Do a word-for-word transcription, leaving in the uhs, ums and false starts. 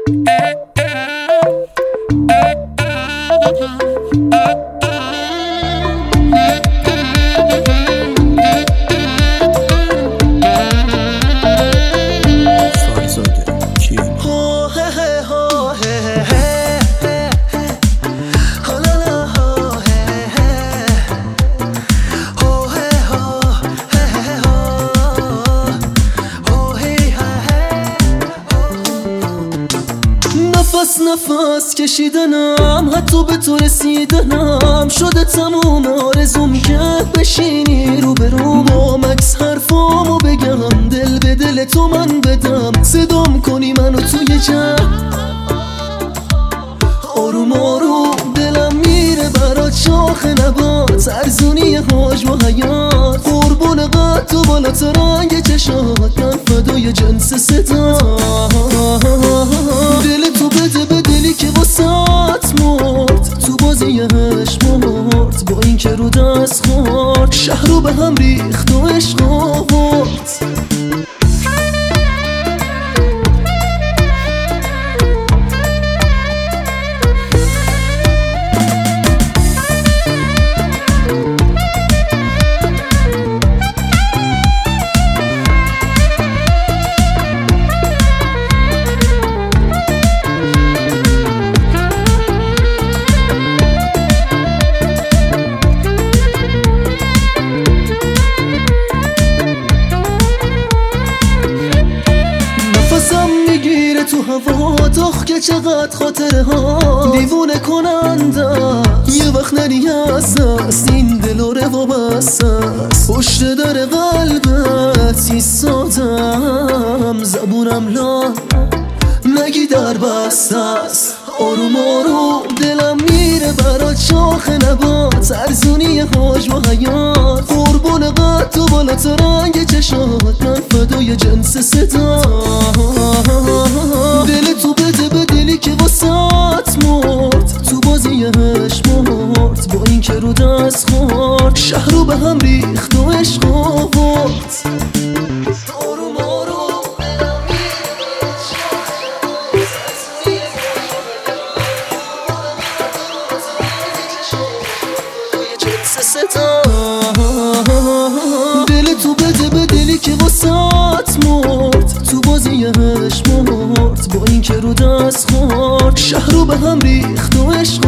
نفس نفس کشیدنم حتی به تو رسیدنم شده تموم آرزوم که بشینی رو به رو با مکس حرفامو بگم دل به دل تو من بدم صدام کنی منو توی جمع آروم آروم دلم میره برات شاخ نبات ارزونی حجم و حیات قربون قد تو بالاتر رنگ چشات من فدای جنس صدا دل تو بده به دلی که واسات مرد تو بازیش مرد با این که رو دست خورد شهر رو به هم ریخت و عشق آورد تو هوا داغ که چقدر خاطره ها دیوونه کننده یه وقت نری هست این دل و رو بسته پشت در قلبت ایستادم زبونم لا نگی در بسته است آروم آروم دلم میره برات شاخ نبات ارزونی حجم و حیات قربون قد تو بالاتر رنگ چشات من فدای جنس صدا دل تو بده به دلی که واسات مرد تو بازیش مرد با این که رو دست خورد شهر رو به هم ریخت و عشق آورد آروم آروم دل تو بده به دلی که واسات مرد تو بازیش مرد با این که رو دست خورد شهر رو به هم ریخت و عشق